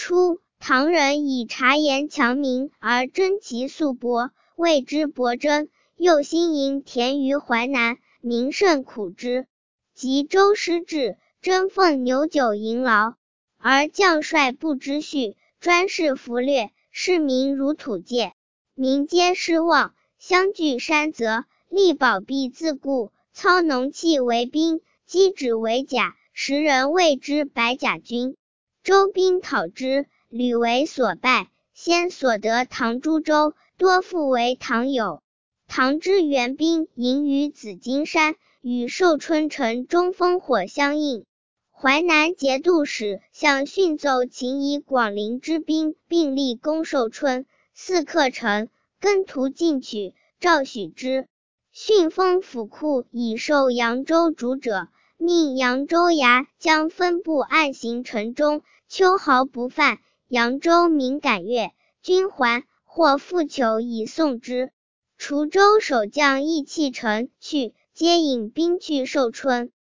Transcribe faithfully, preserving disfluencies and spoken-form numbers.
初，唐人以察言强民而争其素薄，谓之薄争，又兴营田于淮南，民甚苦之。及周师至，征奉牛酒营劳，而将帅不知序，专事俘掠，市民如土芥，民皆失望，相据山泽，力保必自固，操农器为兵，击指为甲，时人谓之白甲军。周兵讨之，屡为所败，先所得唐诸州，多复为唐有。唐之援兵营于紫金山，与寿春城中烽火相应。淮南节度使向训奏，请以广陵之兵并力攻寿春，四克城，根图进取，诏许之。训封府库以授扬州主者，命扬州衙将分部按行城中，秋毫不犯。扬州民感悦，军还，或复求以送之。滁州守将义弃城去，皆引兵去寿春。